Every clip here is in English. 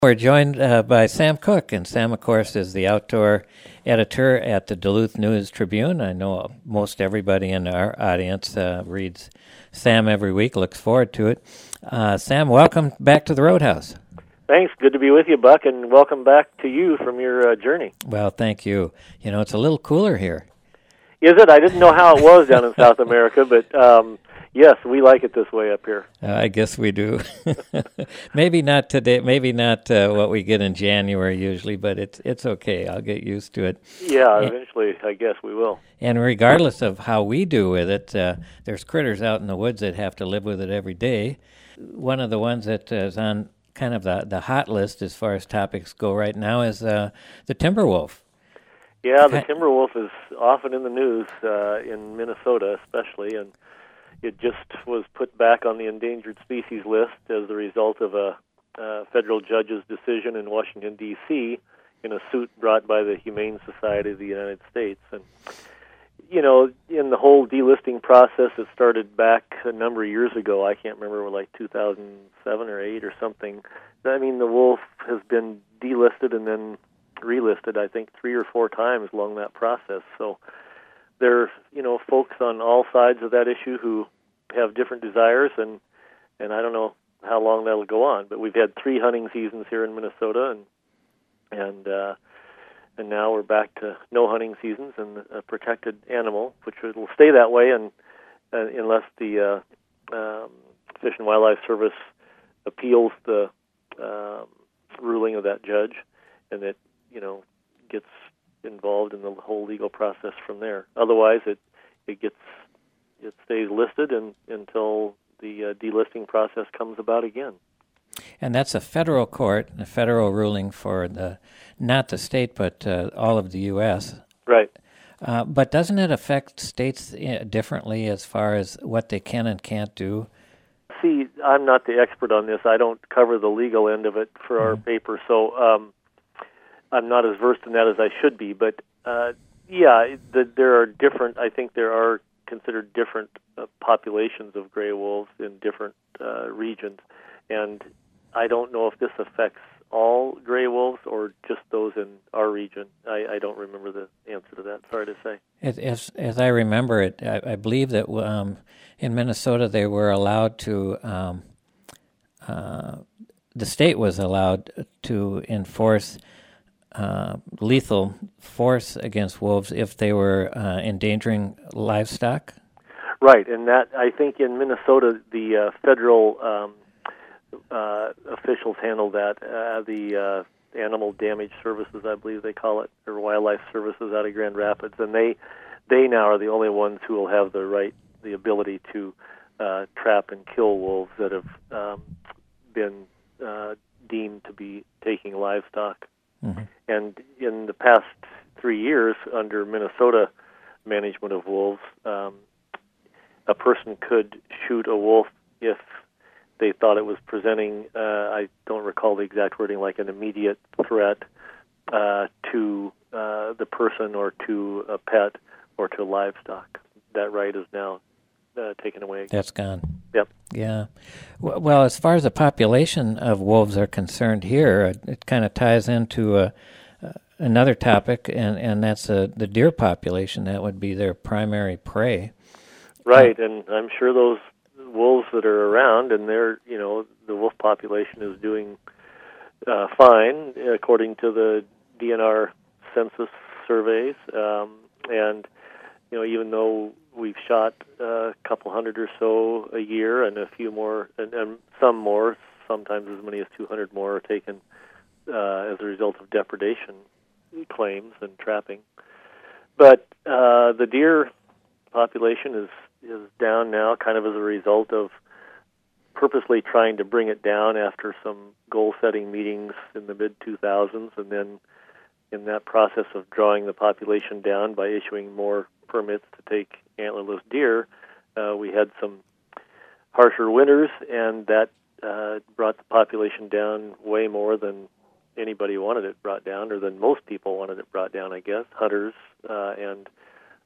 We're joined by Sam Cook, and Sam, of course, is the outdoor editor at the Duluth News-Tribune. I know most everybody in our audience reads Sam every week, looks forward to it. Sam, welcome back to the Roadhouse. Thanks. Good to be with you, Buck, and welcome back to you from your journey. Well, thank you. You know, it's a little cooler here. Is it? I didn't know how it was down in South America, but yes, we like it this way up here. I guess we do. Maybe not today. Maybe not what we get in January usually, but it's okay. I'll get used to it. Yeah, eventually, I guess we will. And regardless of how we do with it, there's critters out in the woods that have to live with it every day. One of the ones that is on kind of the hot list as far as topics go right now is the timber wolf. Yeah, the timber wolf is often in the news in Minnesota especially, and it just was put back on the endangered species list as a result of a federal judge's decision in Washington, D.C. in a suit brought by the Humane Society of the United States. And, you know, in the whole delisting process, it started back a number of years ago. I can't remember, like 2007 or 8 or something. I mean, the wolf has been delisted and then relisted, I think, 3 or 4 times along that process. So there are, you know, folks on all sides of that issue who have different desires, and I don't know how long that'll go on. But we've had 3 hunting seasons here in Minnesota, and now we're back to no hunting seasons and a protected animal, which will stay that way, and unless the Fish and Wildlife Service appeals the ruling of that judge, and it, you know, gets involved in the whole legal process from there. Otherwise, it stays listed until the delisting process comes about again. And that's a federal court, a federal ruling for not the state, but all of the U.S. Right. But doesn't it affect states differently as far as what they can and can't do? See, I'm not the expert on this. I don't cover the legal end of it for our paper, so I'm not as versed in that as I should be. But there are different. I think there are considered different populations of gray wolves in different regions, and I don't know if this affects all gray wolves or just those in our region. I don't remember the answer to that. Sorry to say. As I remember it, I believe that in Minnesota they were allowed to. The state was allowed to enforce lethal force against wolves if they were endangering livestock. Right, and that, I think in Minnesota the federal officials handle that. The Animal Damage Services, I believe they call it, or Wildlife Services out of Grand Rapids, and they now are the only ones who will have the ability to trap and kill wolves that have been deemed to be taking livestock. Mm-hmm. And in the past 3 years, under Minnesota management of wolves, a person could shoot a wolf if they thought it was presenting, I don't recall the exact wording, like an immediate threat to the person or to a pet or to livestock. That right is now taken away. That's gone. Yep. Yeah. Well, as far as the population of wolves are concerned here, it kind of ties into another topic, and that's the deer population. That would be their primary prey. Right, and I'm sure those wolves that are around, and the wolf population is doing fine according to the DNR census surveys, and even though we've shot a couple hundred or so a year, and a few more, and some more, sometimes as many as 200 more are taken as a result of depredation claims and trapping. But the deer population is down now, kind of as a result of purposely trying to bring it down after some goal-setting meetings in the mid-2000s, and then in that process of drawing the population down by issuing more permits to take antlerless deer, we had some harsher winters, and that brought the population down way more than anybody wanted it brought down, or than most people wanted it brought down, I guess, hunters and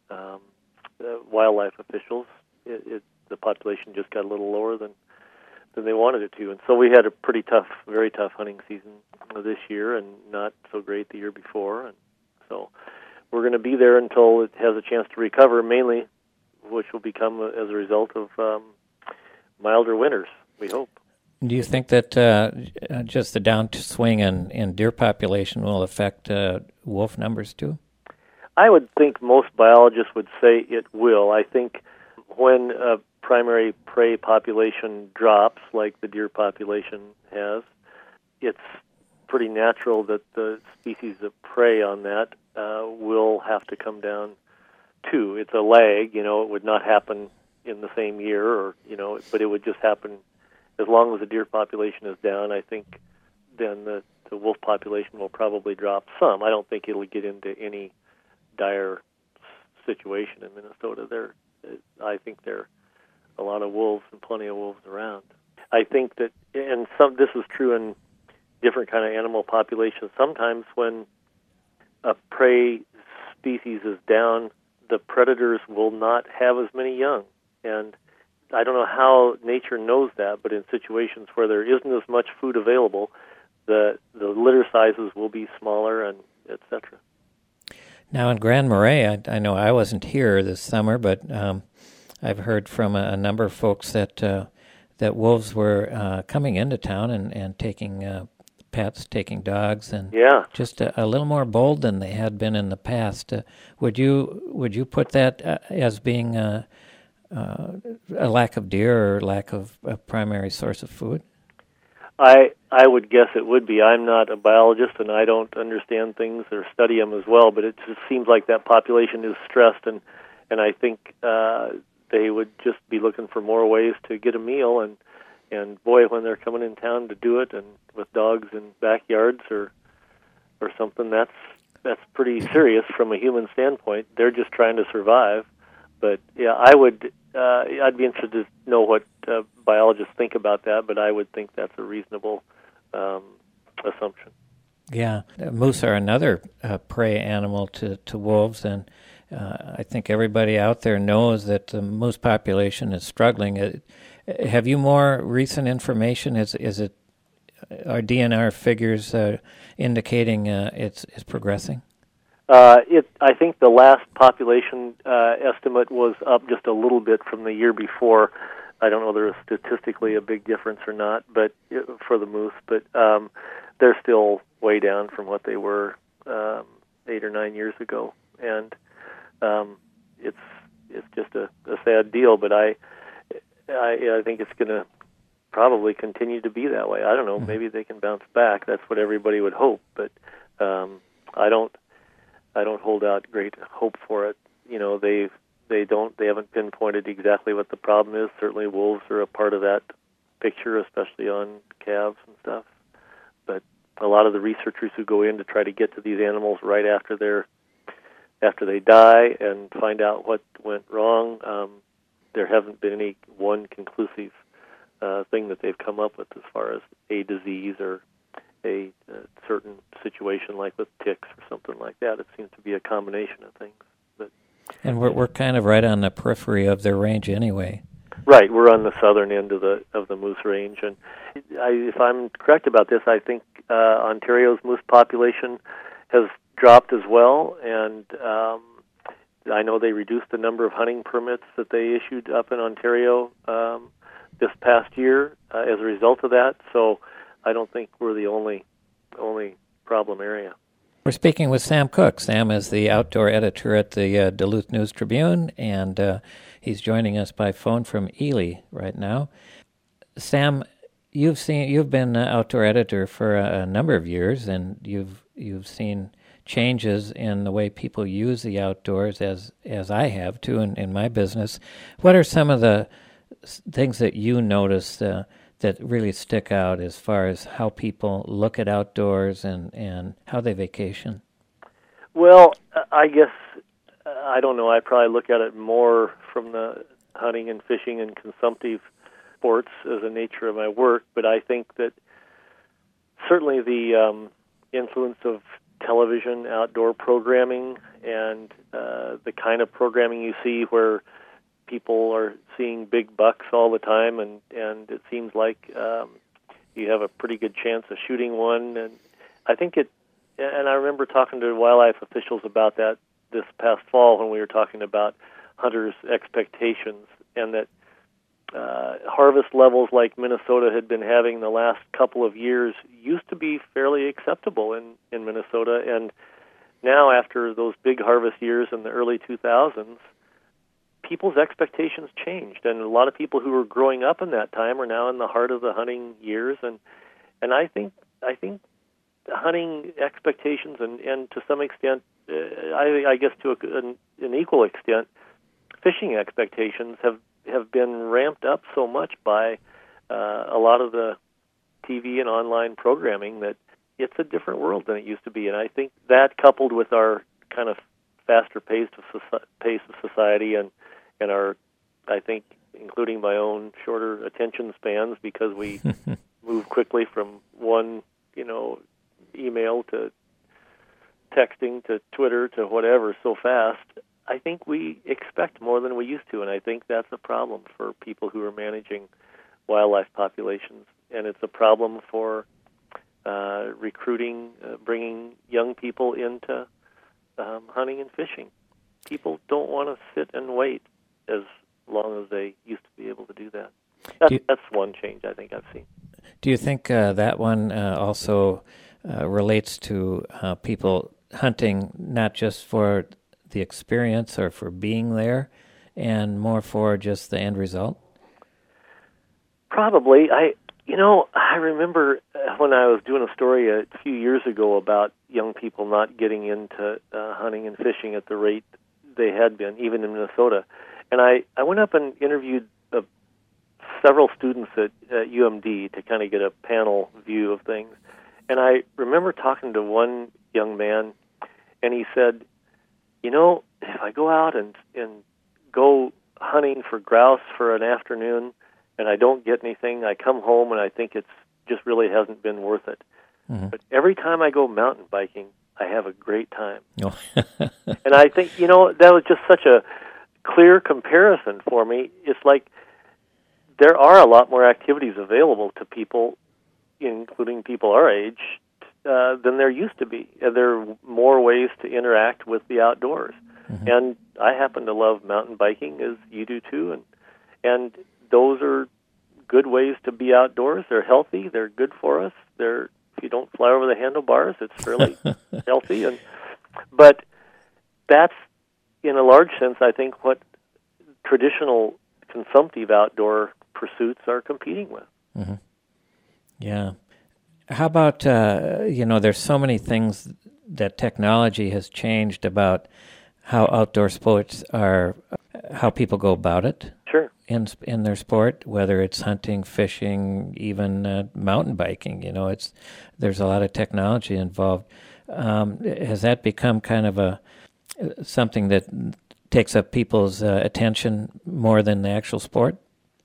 wildlife officials. The population just got a little lower than they wanted it to. And so we had a pretty tough, very tough hunting season this year, and not so great the year before. And so we're going to be there until it has a chance to recover, mainly, which will become as a result of milder winters, we hope. Do you think that just the downswing in deer population will affect wolf numbers too? I would think most biologists would say it will. I think when a primary prey population drops, like the deer population has, it's pretty natural that the species that prey on that will have to come down too. It's a lag, it would not happen in the same year, or but it would just happen as long as the deer population is down. I think then the wolf population will probably drop some. I don't think it'll get into any dire situation in Minnesota. I think there are a lot of wolves and plenty of wolves around. I think that, and this is true in different kind of animal populations. Sometimes when a prey species is down, the predators will not have as many young. And I don't know how nature knows that, but in situations where there isn't as much food available, the litter sizes will be smaller, and et cetera. Now in Grand Marais, I know I wasn't here this summer, but I've heard from a number of folks that wolves were coming into town and taking pets, taking dogs, and just a little more bold than they had been in the past. Would you put that as being a lack of deer or lack of a primary source of food? I would guess it would be. I'm not a biologist, and I don't understand things or study them as well, but it just seems like that population is stressed, and I think they would just be looking for more ways to get a meal, and boy, when they're coming in town to do it, and with dogs in backyards or something, that's pretty serious from a human standpoint. They're just trying to survive. But yeah, I'd be interested to know what biologists think about that, but I would think that's a reasonable assumption. Yeah, moose are another prey animal to wolves, and I think everybody out there knows that the moose population is struggling. Have you more recent information? Is it our DNR figures indicating it's progressing? I think the last population estimate was up just a little bit from the year before. I don't know if there is statistically a big difference or not, but for the moose, but they're still way down from what they were 8 or 9 years ago, and it's just a sad deal. But I think it's going to probably continue to be that way. I don't know. Maybe they can bounce back. That's what everybody would hope, but I don't hold out great hope for it. They haven't pinpointed exactly what the problem is. Certainly wolves are a part of that picture, especially on calves and stuff. But a lot of the researchers who go in to try to get to these animals right after they die and find out what went wrong, there hasn't been any one conclusive thing that they've come up with as far as a disease or a certain situation like with ticks or something like that. It seems to be a combination of things. And we're kind of right on the periphery of their range anyway. Right, we're on the southern end of the moose range, and if I'm correct about this, I think Ontario's moose population has dropped as well, and I know they reduced the number of hunting permits that they issued up in Ontario this past year as a result of that. So I don't think we're the only problem area. We're speaking with Sam Cook. Sam is the outdoor editor at the Duluth News-Tribune, and he's joining us by phone from Ely right now. Sam, you've been outdoor editor for a number of years, and you've seen changes in the way people use the outdoors, as I have too in my business. What are some of the things that you notice that really stick out as far as how people look at outdoors and how they vacation? Well, I guess, I don't know, I probably look at it more from the hunting and fishing and consumptive sports as a nature of my work, but I think that certainly the influence of television, outdoor programming, and the kind of programming you see where people are seeing big bucks all the time, and it seems like you have a pretty good chance of shooting one. And I think and I remember talking to wildlife officials about that this past fall when we were talking about hunters' expectations, and that harvest levels like Minnesota had been having the last couple of years used to be fairly acceptable in Minnesota. And now, after those big harvest years in the early 2000s, people's expectations changed, and a lot of people who were growing up in that time are now in the heart of the hunting years. And I think hunting expectations, and to some extent, I guess to an equal extent, fishing expectations have been ramped up so much by a lot of the TV and online programming that it's a different world than it used to be. And I think that, coupled with our kind of faster pace of society and our, I think, including my own shorter attention spans, because we move quickly from one, email to texting to Twitter to whatever so fast, I think we expect more than we used to, and I think that's a problem for people who are managing wildlife populations, and it's a problem for recruiting, bringing young people into hunting and fishing. People don't want to sit and wait as long as they used to be able to do that. That's one change I think I've seen. Do you think that one also relates to people hunting not just for the experience or for being there, and more for just the end result? Probably. I remember when I was doing a story a few years ago about young people not getting into hunting and fishing at the rate they had been, even in Minnesota. And I went up and interviewed several students at UMD to kind of get a panel view of things. And I remember talking to one young man, and he said, if I go out and go hunting for grouse for an afternoon and I don't get anything, I come home and I think it's just really hasn't been worth it. Mm-hmm. But every time I go mountain biking, I have a great time. Oh. And I think, that was just such a clear comparison for me. It's like there are a lot more activities available to people, including people our age, than there used to be. There are more ways to interact with the outdoors. Mm-hmm. And I happen to love mountain biking, as you do too, and those are good ways to be outdoors. They're healthy. They're good for us. If you don't fly over the handlebars, it's fairly healthy. But that's, in a large sense, I think, what traditional consumptive outdoor pursuits are competing with. Mm-hmm. Yeah. How about, there's so many things that technology has changed about how outdoor sports are, how people go about it. Sure. In their sport, whether it's hunting, fishing, even mountain biking, there's a lot of technology involved. Has that become kind of something that takes up people's attention more than the actual sport?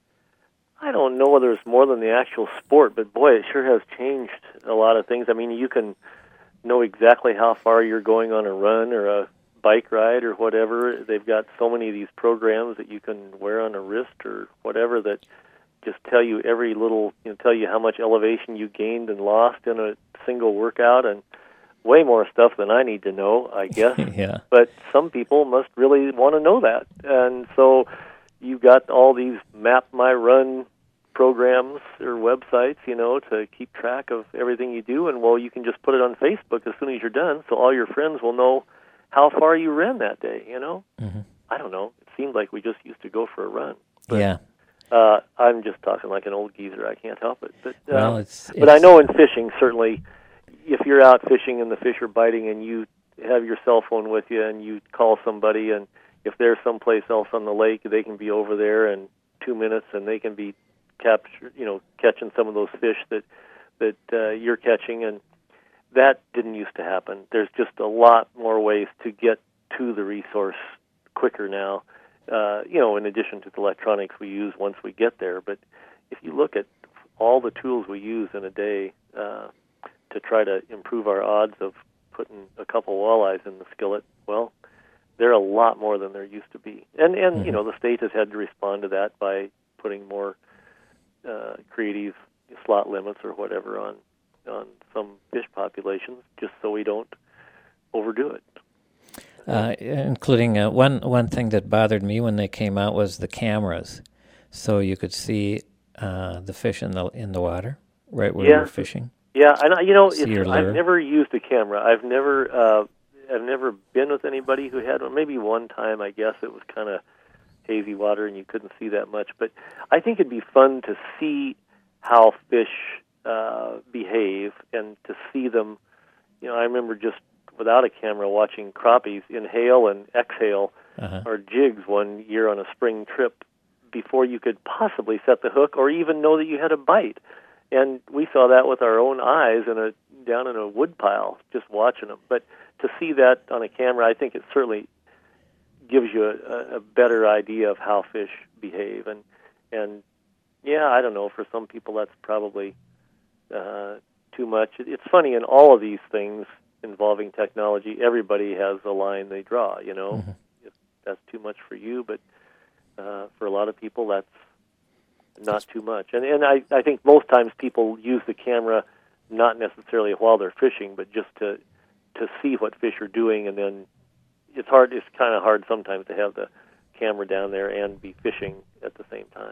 I don't know whether it's more than the actual sport, but boy, it sure has changed a lot of things. I mean, you can know exactly how far you're going on a run or a bike ride or whatever. They've got so many of these programs that you can wear on a wrist or whatever that just tell you every little, tell you how much elevation you gained and lost in a single workout, and way more stuff than I need to know, I guess. Yeah. But some people must really want to know that. And so you've got all these Map My Run programs or websites, to keep track of everything you do. And, you can just put it on Facebook as soon as you're done, so all your friends will know how far you ran that day, Mm-hmm. I don't know. It seemed like we just used to go for a run. But, yeah. I'm just talking like an old geezer. I can't help it. But, but I know in fishing, certainly, if you're out fishing and the fish are biting and you have your cell phone with you and you call somebody, and if they're someplace else on the lake, they can be over there in 2 minutes and they can be catching some of those fish that you're catching, and that didn't used to happen. There's just a lot more ways to get to the resource quicker now, in addition to the electronics we use once we get there. But if you look at all the tools we use in a day to try to improve our odds of putting a couple walleyes in the skillet, They're a lot more than there used to be. And you know, the state has had to respond to that by putting more creative slot limits or whatever on some fish populations, just so we don't overdo it. Including one thing that bothered me when they came out was the cameras, so you could see the fish in the water right where you're fishing. Yeah, and you know, I've never used a camera. I've never been with anybody who had one. Maybe one time, I guess it was kind of hazy water and you couldn't see that much. But I think it'd be fun to see how fish behave and to see them. You know, I remember just without a camera watching crappies inhale and exhale or jigs one year on a spring trip before you could possibly set the hook or even know that you had a bite. And we saw that with our own eyes down in a wood pile, just watching them. But to see that on a camera, I think it certainly gives you a better idea of how fish behave. And yeah, I don't know, for some people that's probably too much. It's funny, in all of these things involving technology, everybody has a line they draw, you know. If that's too much for you, but for a lot of people, that's not too much. And I think most times people use the camera not necessarily while they're fishing, but just to see what fish are doing, and then it's kind of hard sometimes to have the camera down there and be fishing at the same time.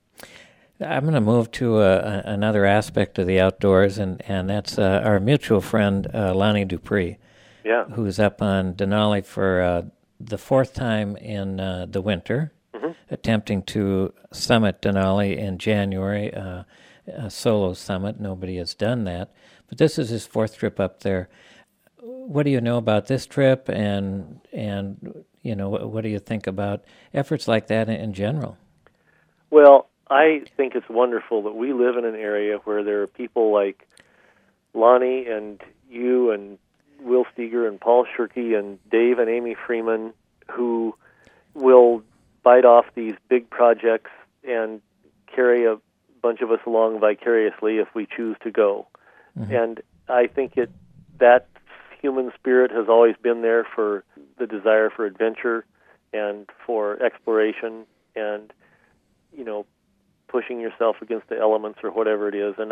I'm going to move to another aspect of the outdoors, and that's our mutual friend, Lonnie Dupree, who's up on Denali for the fourth time in the winter, attempting to summit Denali in January, a solo summit. Nobody has done that, but this is his fourth trip up there. What do you know about this trip, and you know, what do you think about efforts like that in general? Well, I think it's wonderful that we live in an area where there are people like Lonnie and you and Will Steger and Paul Shirky and Dave and Amy Freeman who will bite off these big projects and carry a bunch of us along vicariously if we choose to go. And I think that human spirit has always been there for the desire for adventure and for exploration and, you know, pushing yourself against the elements or whatever it is. And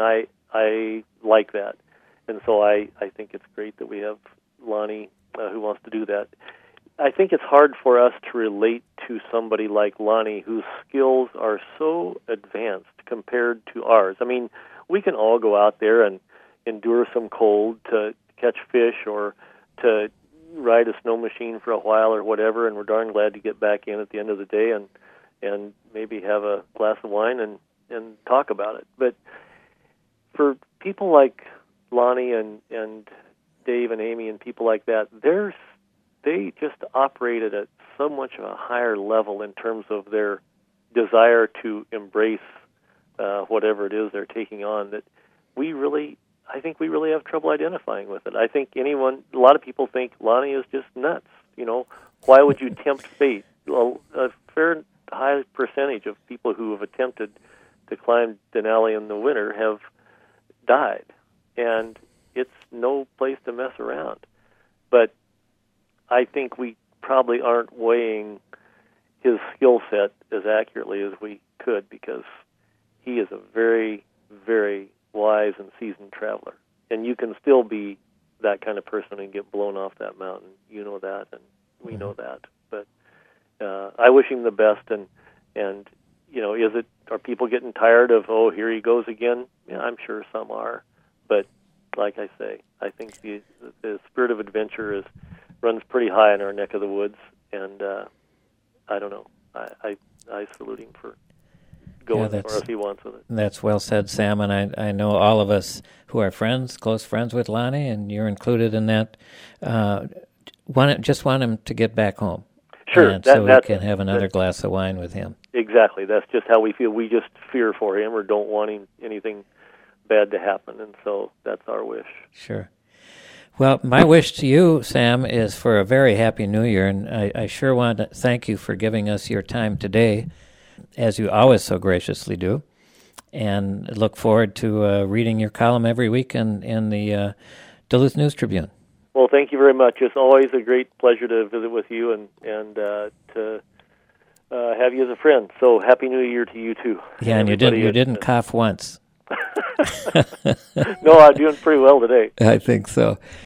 I like that. And so I think it's great that we have Lonnie who wants to do that. I think it's hard for us to relate to somebody like Lonnie whose skills are so advanced compared to ours. I mean, we can all go out there and endure some cold to catch fish or to ride a snow machine for a while or whatever, and we're darn glad to get back in at the end of the day and maybe have a glass of wine and talk about it. But for people like Lonnie and Dave and Amy and people like that, they just operate at so much of a higher level in terms of their desire to embrace whatever it is they're taking on that I think we really have trouble identifying with it. I think a lot of people think Lonnie is just nuts. You know, why would you tempt fate? Well, a fair high percentage of people who have attempted to climb Denali in the winter have died, and it's no place to mess around. But I think we probably aren't weighing his skill set as accurately as we could, because he is a very, very wise and seasoned traveler. And you can still be that kind of person and get blown off that mountain. You know that, and we know that. But I wish him the best. And you know, are people getting tired of, oh, here he goes again? Yeah, I'm sure some are. But like I say, I think the spirit of adventure runs pretty high in our neck of the woods, and I don't know. I salute him for going as far as he wants with it. That's well said, Sam, and I know all of us who are close friends with Lonnie, and you're included in that, just want him to get back home. Sure. So we can have another glass of wine with him. Exactly. That's just how we feel. We just fear for him or don't want anything bad to happen, and so that's our wish. Sure. Well, my wish to you, Sam, is for a very happy New Year, and I sure want to thank you for giving us your time today, as you always so graciously do, and look forward to reading your column every week in the Duluth News Tribune. Well, thank you very much. It's always a great pleasure to visit with you and to have you as a friend. So happy New Year to you too. Yeah, and you didn't cough once. No, I'm doing pretty well today. I think so.